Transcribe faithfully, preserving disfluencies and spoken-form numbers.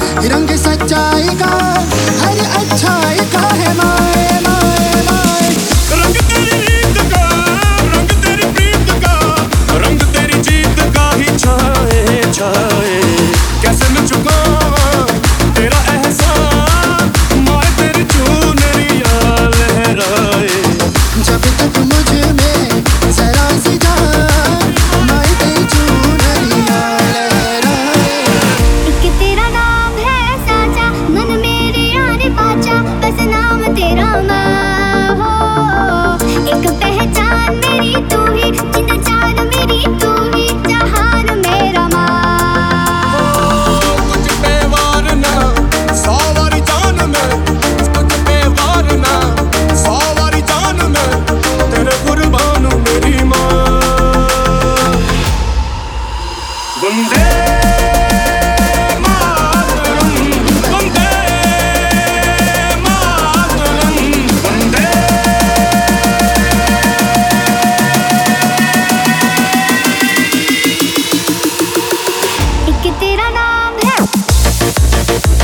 रंग सच्चाई का, हर अच्छाई का है माए माए माए। रंग तेरी रीत का, रंग तेरी प्रीत का, रंग तेरी जीत का ही छाए छाए। कैसे मैं चुकाऊं तेरा एहसान, माए तेरी चुनरिया लहराए। जब तक मुझ में जरा सी जान, माए तेरी चुनरिया लहराए। एक तेरा नाम है साचा, मन मेरे यार बाचा, बस नाम तेरा मैं हो। एक पहचान मेरी तू ही, जिंद जान मेरी तू ही, जहान मेरा माँ। कुछ पे वार ना सौ वारी जान में, कुछ पे वार ना सौ वारी जान में, तेरे कुर्बान मेरी माँ। वंदे मातरम, वंदे मातरम, वंदे। एक तेरा नाम है